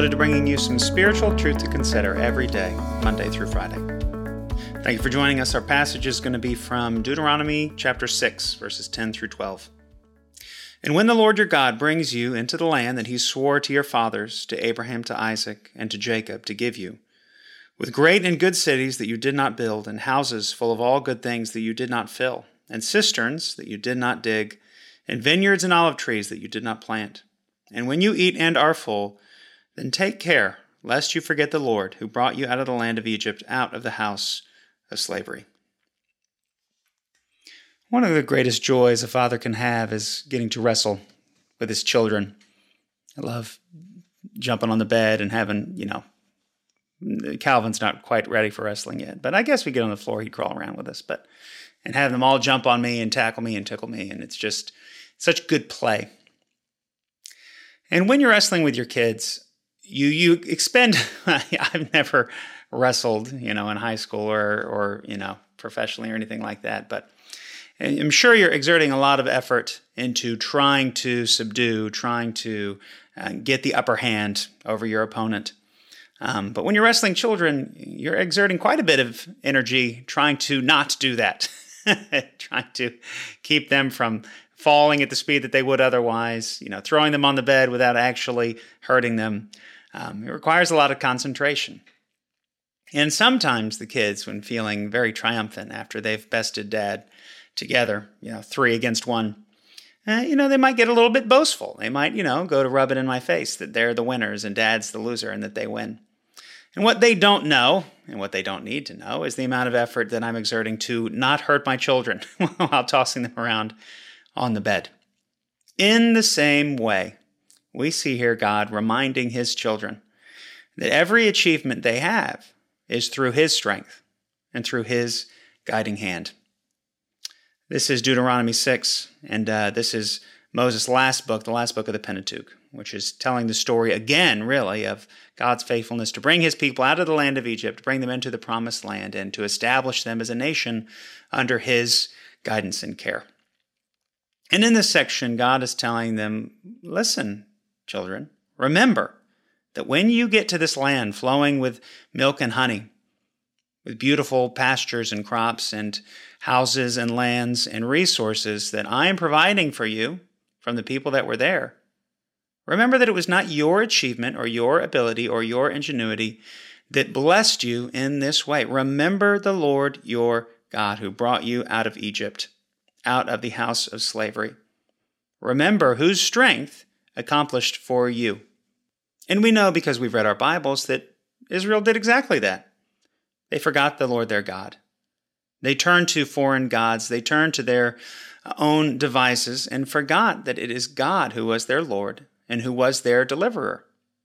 devoted to bringing you some spiritual truth to consider every day, Monday through Friday. Thank you for joining us. Our passage is going to be from Deuteronomy chapter 6, verses 10 through 12. And when the Lord your God brings you into the land that he swore to your fathers, to Abraham, to Isaac, and to Jacob, to give you, with great and good cities that you did not build, and houses full of all good things that you did not fill, and cisterns that you did not dig, and vineyards and olive trees that you did not plant. And when you eat and are full, then take care, lest you forget the Lord, who brought you out of the land of Egypt, out of the house of slavery. One of the greatest joys a father can have is getting to wrestle with his children. I love jumping on the bed and having, Calvin's not quite ready for wrestling yet, but I guess we get on the floor, he'd crawl around with us, and have them all jump on me and tackle me and tickle me, and it's just such good play. And when you're wrestling with your kids, you expend, I've never wrestled, in high school or professionally or anything like that, but I'm sure you're exerting a lot of effort into trying to subdue, trying to get the upper hand over your opponent. But when you're wrestling children, you're exerting quite a bit of energy trying to not do that, trying to keep them from falling at the speed that they would otherwise, throwing them on the bed without actually hurting them. It requires a lot of concentration. And sometimes the kids, when feeling very triumphant after they've bested dad together, 3 against 1, they might get a little bit boastful. They might, go to rub it in my face that they're the winners and dad's the loser and that they win. And what they don't know, and what they don't need to know, is the amount of effort that I'm exerting to not hurt my children while tossing them around on the bed. In the same way, we see here God reminding his children that every achievement they have is through his strength and through his guiding hand. This is Deuteronomy 6, and this is Moses' last book, the last book of the Pentateuch, which is telling the story again, really, of God's faithfulness to bring his people out of the land of Egypt, bring them into the promised land, and to establish them as a nation under his guidance and care. And in this section, God is telling them, listen, children, remember that when you get to this land flowing with milk and honey, with beautiful pastures and crops and houses and lands and resources that I am providing for you from the people that were there, remember that it was not your achievement or your ability or your ingenuity that blessed you in this way. Remember the Lord your God who brought you out of Egypt, out of the house of slavery. Remember whose strength accomplished for you. And we know because we've read our Bibles that Israel did exactly that. They forgot the Lord their God. They turned to foreign gods. They turned to their own devices and forgot that it is God who was their Lord and who was their deliverer.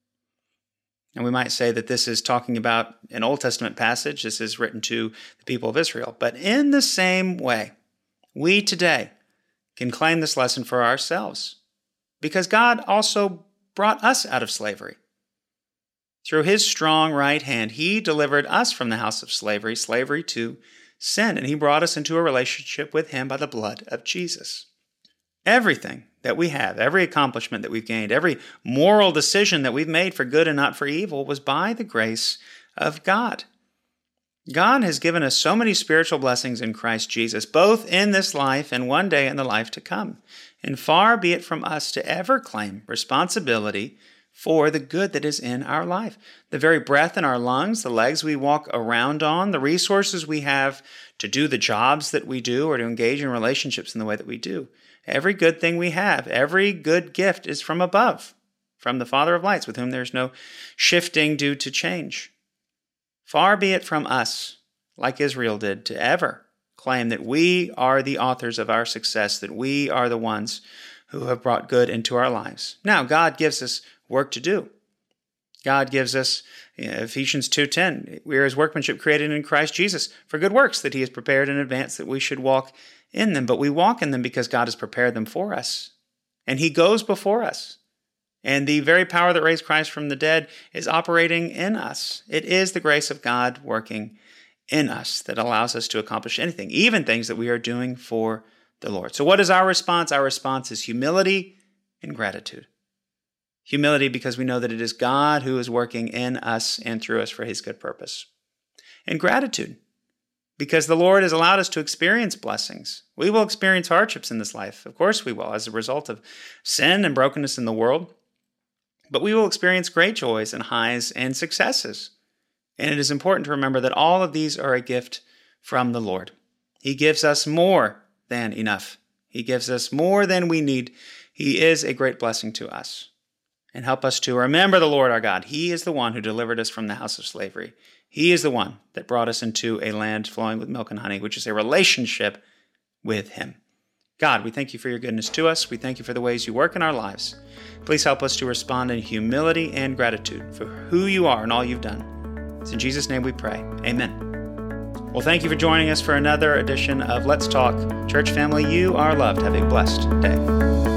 And we might say that this is talking about an Old Testament passage. This is written to the people of Israel. But in the same way, we today can claim this lesson for ourselves because God also brought us out of slavery. Through his strong right hand, he delivered us from the house of slavery, slavery to sin, and he brought us into a relationship with him by the blood of Jesus. Everything that we have, every accomplishment that we've gained, every moral decision that we've made for good and not for evil was by the grace of God. God has given us so many spiritual blessings in Christ Jesus, both in this life and one day in the life to come. And far be it from us to ever claim responsibility for the good that is in our life. The very breath in our lungs, the legs we walk around on, the resources we have to do the jobs that we do or to engage in relationships in the way that we do. Every good thing we have, every good gift is from above, from the Father of lights, with whom there's no shifting due to change. Far be it from us, like Israel did, to ever claim that we are the authors of our success, that we are the ones who have brought good into our lives. Now, God gives us work to do. God gives us, Ephesians 2:10, we are his workmanship created in Christ Jesus for good works that he has prepared in advance that we should walk in them. But we walk in them because God has prepared them for us. And he goes before us. And the very power that raised Christ from the dead is operating in us. It is the grace of God working in us that allows us to accomplish anything, even things that we are doing for the Lord. So what is our response? Our response is humility and gratitude. Humility because we know that it is God who is working in us and through us for his good purpose. And gratitude because the Lord has allowed us to experience blessings. We will experience hardships in this life. Of course we will, as a result of sin and brokenness in the world. But we will experience great joys and highs and successes. And it is important to remember that all of these are a gift from the Lord. He gives us more than enough. He gives us more than we need. He is a great blessing to us. And help us to remember the Lord our God. He is the one who delivered us from the house of slavery. He is the one that brought us into a land flowing with milk and honey, which is a relationship with him. God, we thank you for your goodness to us. We thank you for the ways you work in our lives. Please help us to respond in humility and gratitude for who you are and all you've done. It's in Jesus' name we pray. Amen. Well, thank you for joining us for another edition of Let's Talk. Church family, you are loved. Have a blessed day.